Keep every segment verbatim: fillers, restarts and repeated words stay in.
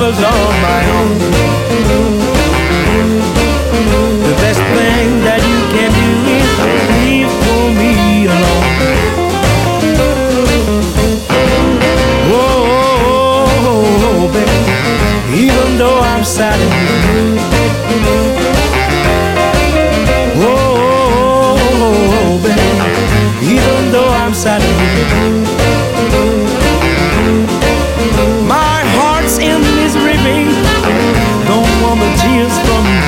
troubles on my own. The best thing that you can do is leave for me alone. Oh, oh, oh, oh, baby, even though I'm sad and blue. Oh, oh, oh, oh, baby, even though I'm sad and blue. My heart's in misery, babe. Don't want the tears from you.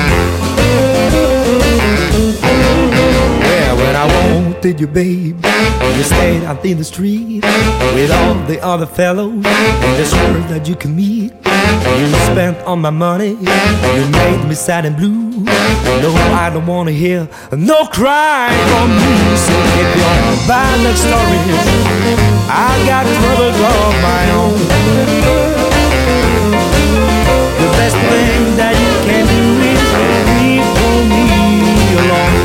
Well, when I wanted you, babe, you stayed out in the street with all the other fellows in this world that you can meet. You spent all my money, you made me sad and blue. No, I don't wanna hear no crying from you. So if your bad luck stories, I got troubles of my own. The best thing that you can do is leave for me alone.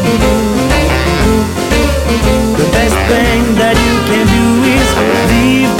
Thing that you can do is leave